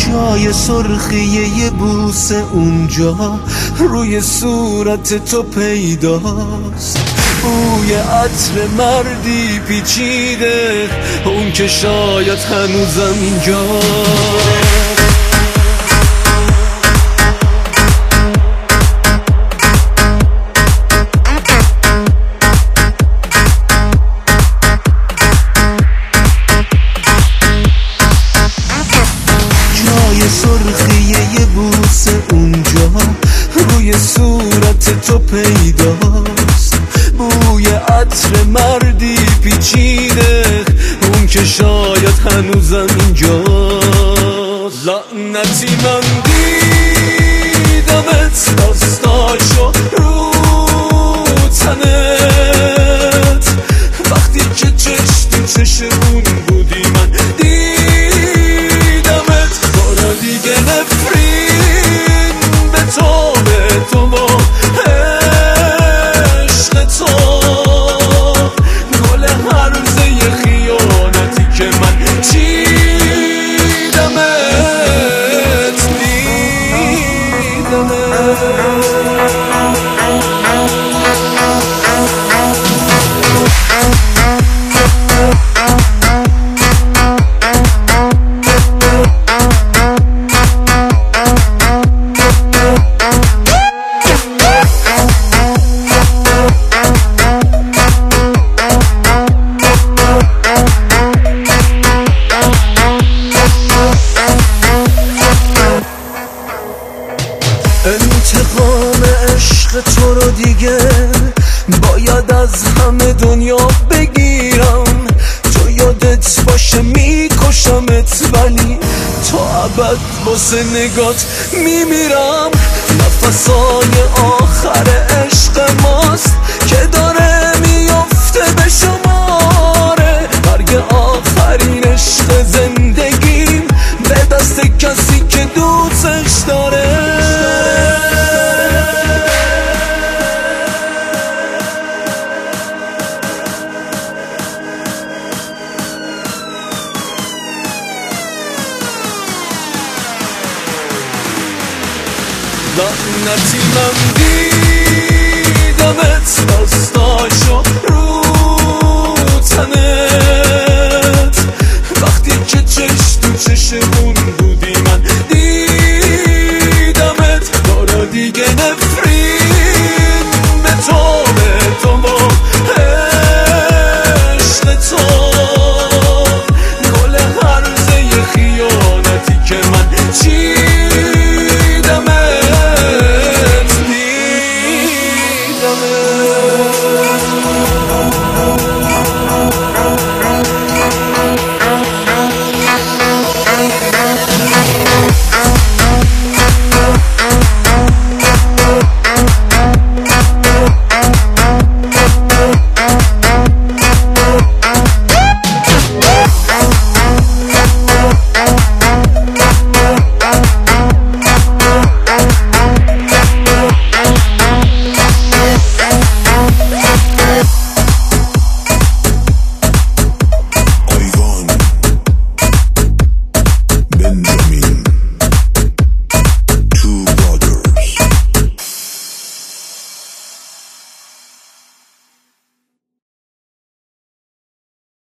جای سرخی یه بوسه اونجا روی صورت تو پیداست، بوی عطر مردی پیچیده، اون که شاید هنوزم اینجاست. سرخی یه بوسه اونجا روی صورت تو پیداست، بوی عطر مردی پیچیده، اون که شاید هنوزم اینجاست. لعنتی من دیدمت داستاشو رو تنت، وقتی که چشم تو چشم اون بودی من دیگه نفرین به تو و عشق تو، گل هرزه خیانتی که من چیدمت انتقام عشق تو رو دیگه باید از همه دنیا بگیرم، تو یادت باشه میکشمت ولی تا ابد واسه نگات میمیرم. نفسای آخر عشق ماست که داره میفته به شماره، مرگ آخرین عشق زندگیم به دست کسی که دوستش داره. لعنتی من دیدمت داستاشو رو تنت، وقتی که چشم تو چشمون بودی من دیدمت، دارا دیگه نفرین به تو و عشق تو، گل هرزه خیانتی که من چیدمت